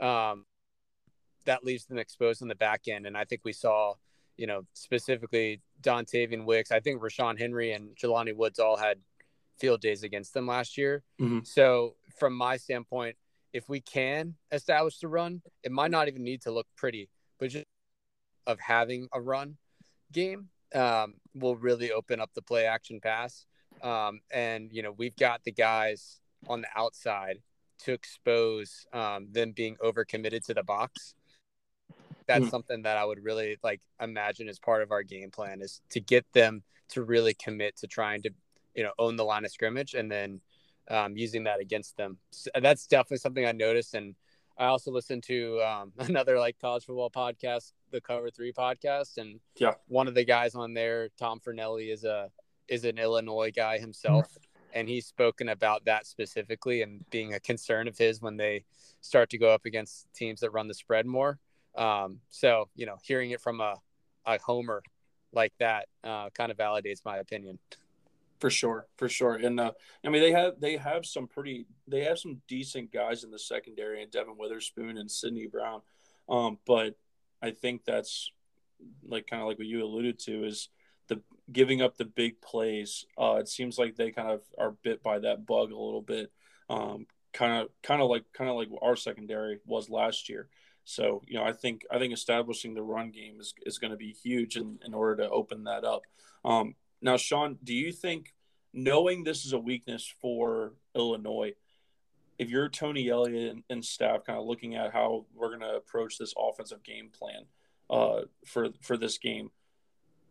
That leaves them exposed on the back end. And I think we saw, specifically Dontavian Wicks. I think Rashawn Henry and Jelani Woods all had field days against them last year. Mm-hmm. So from my standpoint, if we can establish the run, it might not even need to look pretty, but just of having a run game will really open up the play action pass. And, we've got the guys on the outside to expose them being overcommitted to the box. That's something that I would really imagine as part of our game plan is to get them to really commit to trying to, own the line of scrimmage and then using that against them. So that's definitely something I noticed. And I also listened to another college football podcast, the Cover 3 podcast. And one of the guys on there, Tom Fernelli, is an Illinois guy himself. And he's spoken about that specifically and being a concern of his when they start to go up against teams that run the spread more. So, hearing it from a homer like that kind of validates my opinion. For sure. And they have some decent guys in the secondary, and Devin Witherspoon and Sidney Brown. But I think that's kind of like what you alluded to is the giving up the big plays. It seems like they kind of are bit by that bug a little bit. Kind of like our secondary was last year. So, I think establishing the run game is going to be huge in order to open that up. Now, Sean, do you think, knowing this is a weakness for Illinois, if you're Tony Elliott and staff kind of looking at how we're going to approach this offensive game plan for this game,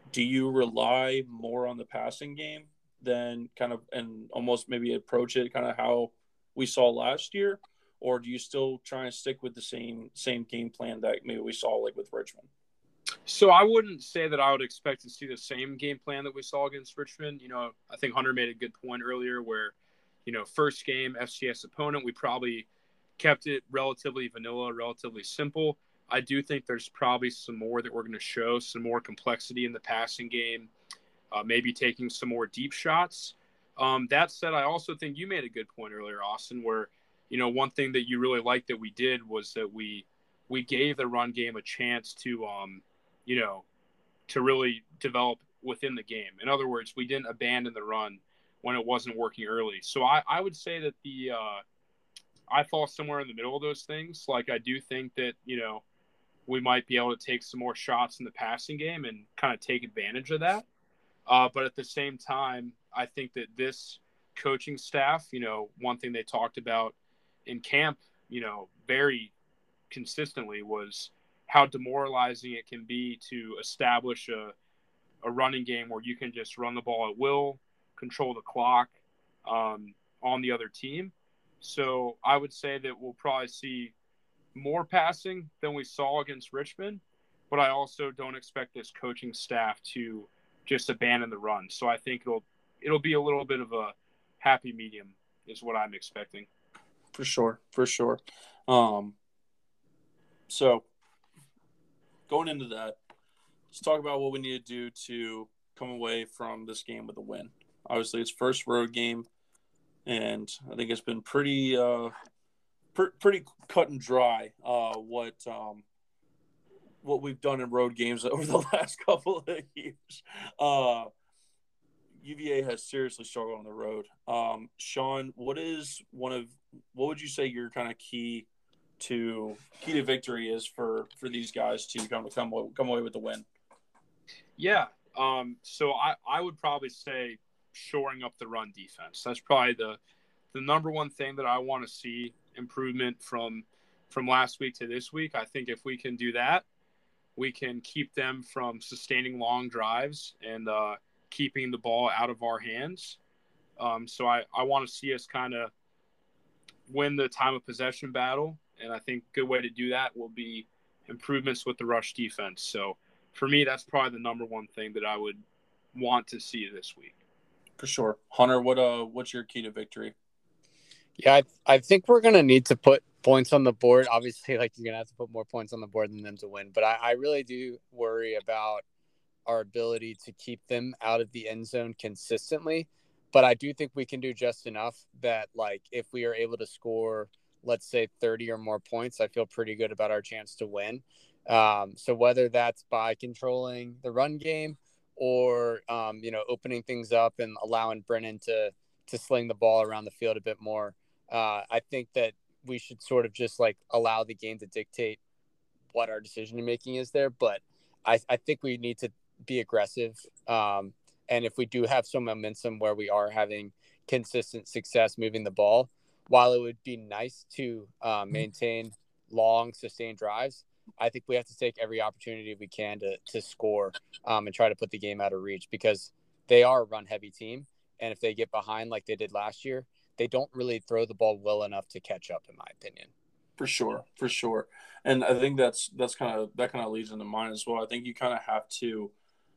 do you rely more on the passing game than kind of and almost maybe approach it kind of how we saw last year, or do you still try and stick with the same game plan that maybe we saw like with Richmond? So I wouldn't say that I would expect to see the same game plan that we saw against Richmond. I think Hunter made a good point earlier where, first game FCS opponent, we probably kept it relatively vanilla, relatively simple. I do think there's probably some more that we're going to show, some more complexity in the passing game, maybe taking some more deep shots. That said, I also think you made a good point earlier, Austin, where, one thing that you really liked that we did was that we gave the run game a chance to, to really develop within the game. In other words, we didn't abandon the run when it wasn't working early. So I would say that I fall somewhere in the middle of those things. Like, I do think that, we might be able to take some more shots in the passing game and kind of take advantage of that. But at the same time, I think that this coaching staff, one thing they talked about in camp, very consistently was how demoralizing it can be to establish a running game where you can just run the ball at will, control the clock on the other team. So I would say that we'll probably see more passing than we saw against Richmond, but I also don't expect this coaching staff to just abandon the run. So I think it'll be a little bit of a happy medium is what I'm expecting. For sure. So going into that, let's talk about what we need to do to come away from this game with a win. Obviously, it's first road game, and I think it's been pretty cut and dry what we've done in road games over the last couple of years. UVA has seriously struggled on the road. Sean, what would you say your kind of key to victory is for these guys to come away with the win? Yeah. So I would probably say shoring up the run defense. That's probably the number one thing that I want to see improvement from last week to this week. I think if we can do that, we can keep them from sustaining long drives and keeping the ball out of our hands. So I want to see us kind of win the time of possession battle. And I think a good way to do that will be improvements with the rush defense. So for me, that's probably the number one thing that I would want to see this week. For sure. Hunter, what's your key to victory? Yeah, I think we're going to need to put points on the board. Obviously, you're going to have to put more points on the board than them to win. But I really do worry about our ability to keep them out of the end zone consistently. But I do think we can do just enough that, if we are able to score, let's say 30 or more points, I feel pretty good about our chance to win. So whether that's by controlling the run game or, opening things up and allowing Brennan to sling the ball around the field a bit more, I think that we should sort of just allow the game to dictate what our decision making is there. But I think we need to be aggressive. And if we do have some momentum where we are having consistent success moving the ball, while it would be nice to maintain long sustained drives, I think we have to take every opportunity we can to score and try to put the game out of reach, because they are a run heavy team. And if they get behind like they did last year, they don't really throw the ball well enough to catch up, in my opinion. For sure. And I think that kind of leads into mine as well. I think you kind of have to,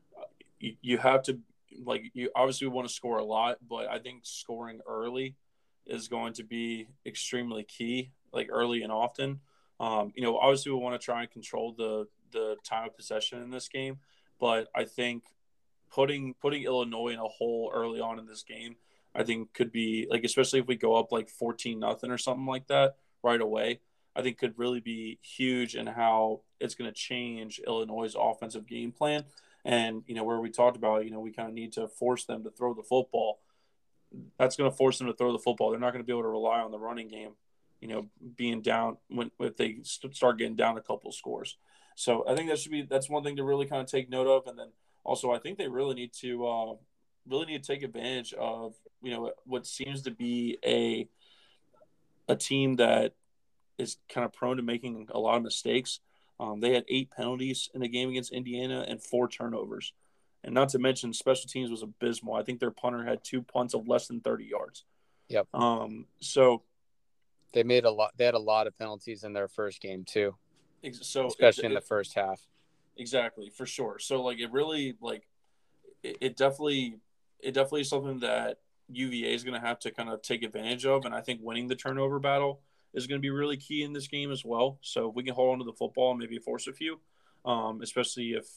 you have to, you obviously want to score a lot, but I think scoring early is going to be extremely key, early and often. Obviously we want to try and control the time of possession in this game, but I think putting Illinois in a hole early on in this game, I think could be especially if we go up 14-0 or something like that right away, I think could really be huge in how it's going to change Illinois' offensive game plan. And, where we talked about, we kind of need to force them to throw the football. That's going to force them to throw the football. They're not going to be able to rely on the running game, being down if they start getting down a couple of scores. So I think that's one thing to really kind of take note of. And then also, I think they really need to take advantage of, what seems to be a team that is kind of prone to making a lot of mistakes. They had 8 penalties in the game against Indiana and 4 turnovers. And not to mention, special teams was abysmal. I think their punter had 2 punts of less than 30 yards. Yep. So they made a lot. They had a lot of penalties in their first game too. So especially in the first half. Exactly, for sure. So like it really it definitely is something that UVA is going to have to kind of take advantage of, and I think winning the turnover battle is going to be really key in this game as well. So if we can hold on to the football and maybe force a few, especially if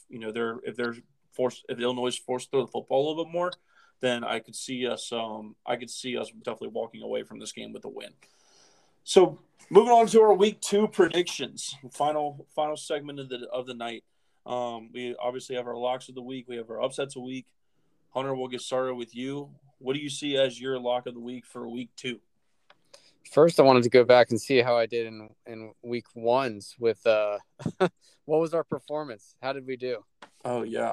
if Illinois is forced to throw the football a little bit more, then I could see us definitely walking away from this game with a win. So moving on to our week 2 predictions, final segment of the night. We obviously have our locks of the week. We have our upsets of the week. Hunter, we'll get started with you. What do you see as your lock of the week for week 2? First, I wanted to go back and see how I did in week 1s with what was our performance? How did we do? Oh yeah.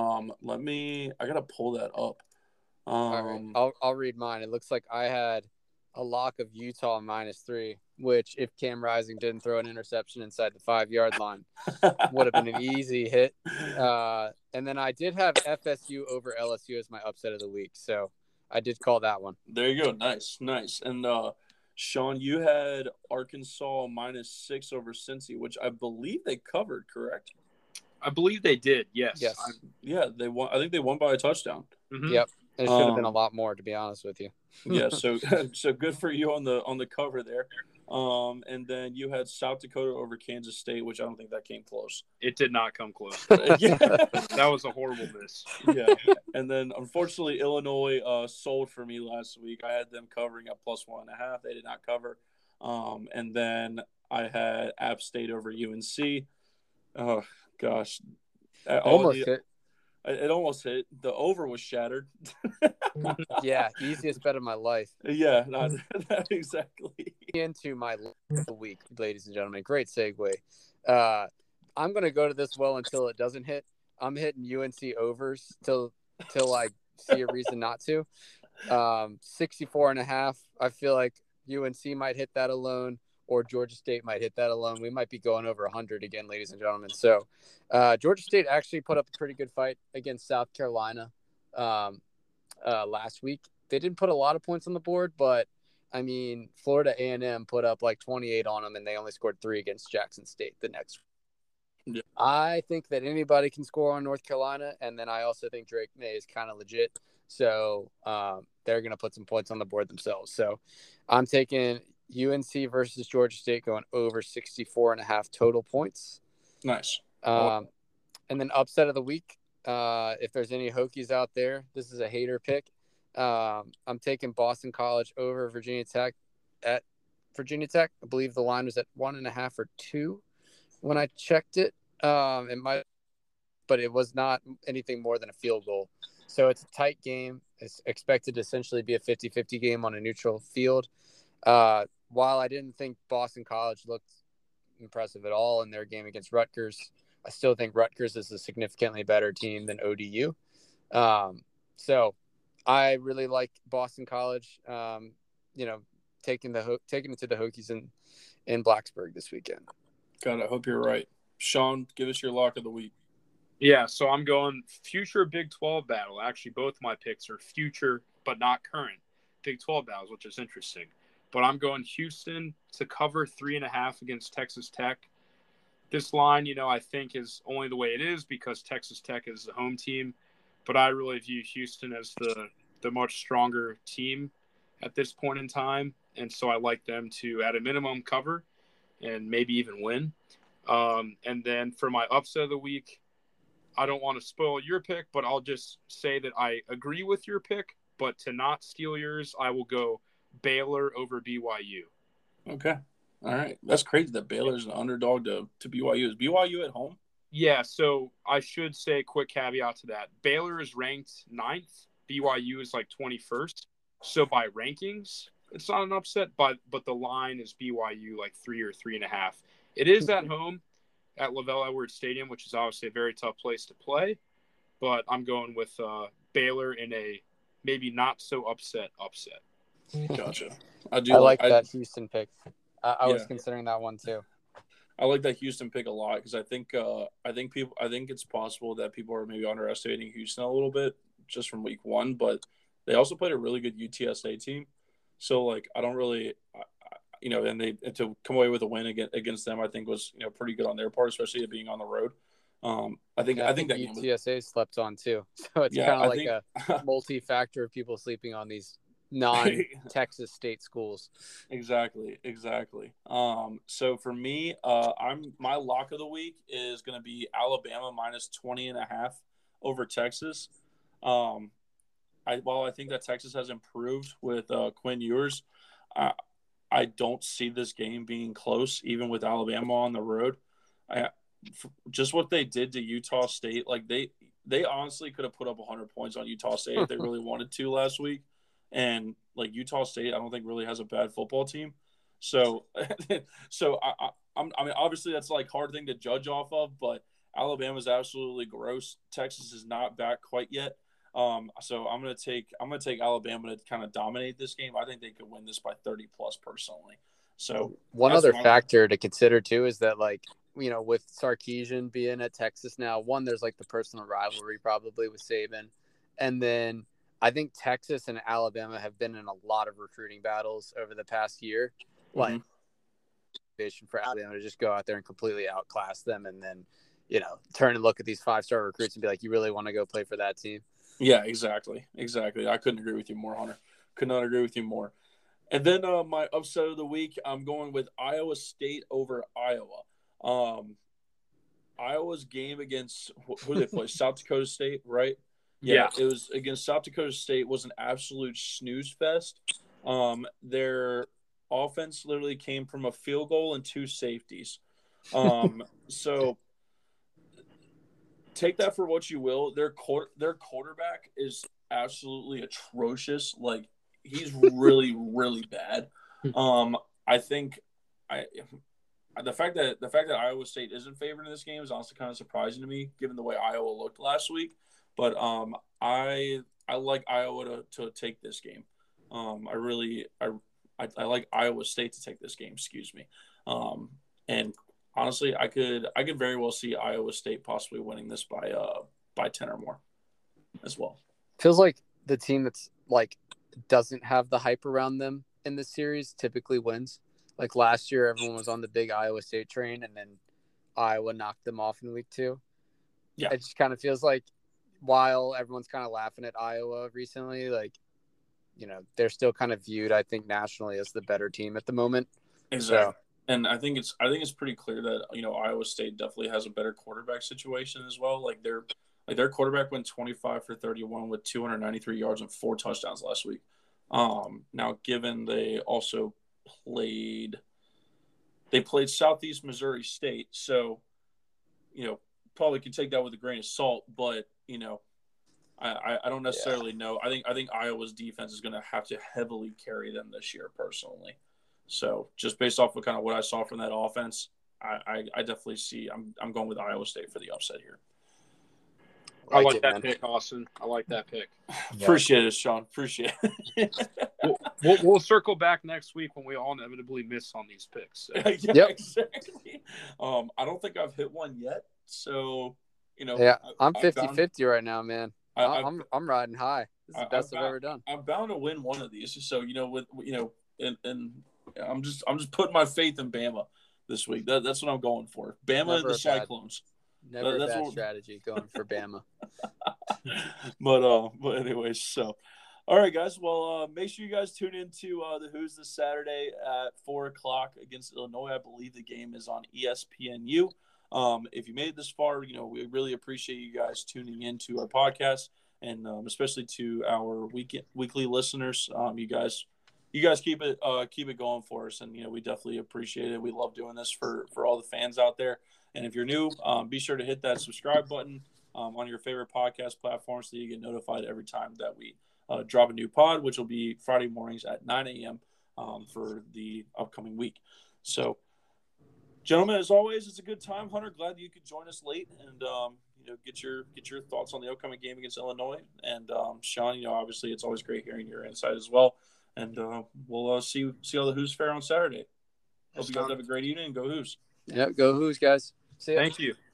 I gotta pull that up. All right. I'll read mine. It looks like I had a lock of Utah -3, which if Cam Rising didn't throw an interception inside the 5-yard line, would have been an easy hit. And then I did have FSU over LSU as my upset of the week. So I did call that one. There you go. Nice. And Sean, you had Arkansas -6 over Cincy, which I believe they covered, correct? I believe they did, yes. Yeah, they won. I think they won by a touchdown. Mm-hmm. Yep. It should have been a lot more, to be honest with you. Yeah, so good for you on the cover there. And then you had South Dakota over Kansas State, which I don't think that came close. It did not come close. Yeah. That was a horrible miss. Yeah. And then, unfortunately, Illinois sold for me last week. I had them covering at +1.5. They did not cover. And then I had App State over UNC. Oh, gosh. Almost hit. It almost hit. The over was shattered. Yeah, easiest bet of my life. Yeah, not exactly. Into my week, ladies and gentlemen. Great segue. I'm going to go to this well until it doesn't hit. I'm hitting UNC overs till I see a reason not to. 64.5. I feel like UNC might hit that alone, or Georgia State might hit that alone. We might be going over 100 again, ladies and gentlemen. So Georgia State actually put up a pretty good fight against South Carolina last week. They didn't put a lot of points on the board, but, I mean, Florida A&M put up like 28 on them, and they only scored 3 against Jackson State the next week. Yeah. I think that anybody can score on North Carolina, and then I also think Drake May is kind of legit. So they're going to put some points on the board themselves. So I'm taking UNC versus Georgia State going over 64.5 total points. Nice. And then upset of the week, if there's any Hokies out there, this is a hater pick. I'm taking Boston College over Virginia Tech at Virginia Tech. I believe the line was at 1.5 or 2 when I checked it. But it was not anything more than a field goal. So it's a tight game. It's expected to essentially be a 50-50 game on a neutral field. While I didn't think Boston College looked impressive at all in their game against Rutgers, I still think Rutgers is a significantly better team than ODU. So I really like Boston College, taking it to the Hokies in Blacksburg this weekend. God, I hope you're right. Sean, give us your lock of the week. Yeah, so I'm going future Big 12 battle. Actually, both my picks are future but not current Big 12 battles, which is interesting. But I'm going Houston to cover 3.5 against Texas Tech. This line, I think is only the way it is because Texas Tech is the home team. But I really view Houston as the much stronger team at this point in time. And so I like them to, at a minimum, cover and maybe even win. And then for my upset of the week, I don't want to spoil your pick, but I'll just say that I agree with your pick. But to not steal yours, I will go Baylor over BYU. Okay. All right. That's crazy that Baylor's an underdog to BYU. Is BYU at home? Yeah, so I should say, quick caveat to that. Baylor is ranked 9th. BYU is like 21st. So by rankings, it's not an upset, but the line is BYU like 3 or 3.5. It is at home at Lavelle Edwards Stadium, which is obviously a very tough place to play. But I'm going with Baylor in a maybe not so upset. Gotcha. I like that Houston pick. I was considering that one too. I like that Houston pick a lot because I think it's possible that people are maybe underestimating Houston a little bit just from week one, but they also played a really good UTSA team. So like I don't really, and they to come away with a win against them, I think was pretty good on their part, especially it being on the road. I think that game was, UTSA slept on too, so it's kind of like a multi-factor of people sleeping on these non-Texas state schools. Exactly. So for me, my lock of the week is going to be Alabama minus 20.5 over Texas. While I think that Texas has improved with Quinn Ewers, I don't see this game being close, even with Alabama on the road. Just what they did to Utah State, like they honestly could have put up 100 points on Utah State if they really wanted to last week. And like Utah State, I don't think really has a bad football team. So, I mean, obviously that's like hard thing to judge off of, but Alabama's absolutely gross. Texas is not back quite yet. So I'm gonna take Alabama to kind of dominate this game. I think they could win this by 30 plus personally. So one other factor to consider too is that with Sarkisian being at Texas now, one, there's like the personal rivalry probably with Saban, and then I think Texas and Alabama have been in a lot of recruiting battles over the past year. Like, for Alabama to just go out there and completely outclass them, and then turn and look at these 5-star recruits and be like, you really want to go play for that team? Yeah, exactly. I couldn't agree with you more, Hunter. Could not agree with you more. And then my upset of the week, I'm going with Iowa State over Iowa. Iowa's game against who they play, South Dakota State, right? Yeah, it was against South Dakota State. Was an absolute snooze fest. Their offense literally came from a field goal and 2 safeties. So take that for what you will. Their quarterback is absolutely atrocious. Like he's really really bad. I think the fact that Iowa State isn't favored in this game is honestly kind of surprising to me, given the way Iowa looked last week. But I like Iowa to take this game. I like Iowa State to take this game. Excuse me. And honestly, I could very well see Iowa State possibly winning this by 10 or more, as well. Feels like the team that's like doesn't have the hype around them in this series typically wins. Like last year, everyone was on the big Iowa State train, and then Iowa knocked them off in week 2. Yeah, it just kind of feels like, while everyone's kind of laughing at Iowa recently, like, they're still kind of viewed, I think, nationally as the better team at the moment. Exactly. So, and I think it's pretty clear that, Iowa State definitely has a better quarterback situation as well. Like their quarterback went 25 for 31 with 293 yards and 4 touchdowns last week. Now given they also played Southeast Missouri State, so, probably could take that with a grain of salt, but I don't necessarily know. I think Iowa's defense is going to have to heavily carry them this year, personally. So just based off of kind of what I saw from that offense, I definitely see. I'm going with Iowa State for the upset here. I like that pick, Austin. I like that pick. Yeah. Appreciate it, Sean. Appreciate it. We'll circle back next week when we all inevitably miss on these picks. So. Exactly. I don't think I've hit one yet, so Yeah, I'm 50-50 right now, man. I'm riding high. This is the best I've ever done. I'm bound to win one of these. So and I'm just putting my faith in Bama this week. That's what I'm going for. Bama and the Cyclones. Never a bad strategy going for Bama. But anyways, so all right, guys. Well, make sure you guys tune into the Who's this Saturday at 4:00 against Illinois. I believe the game is on ESPNU. If you made it this far, we really appreciate you guys tuning into our podcast, and especially to our weekly listeners. You guys keep it going for us, and we definitely appreciate it. We love doing this for all the fans out there. And if you're new, be sure to hit that subscribe button on your favorite podcast platform so that you get notified every time that we drop a new pod, which will be Friday mornings at 9 a.m. For the upcoming week. So, gentlemen, as always, it's a good time. Hunter, glad you could join us late and get your thoughts on the upcoming game against Illinois. And Sean, obviously it's always great hearing your insight as well. And we'll see how the Who's fare on Saturday. Hope you guys have a great evening and go Who's. Yep. Go Hoos, guys. See ya. Thank you.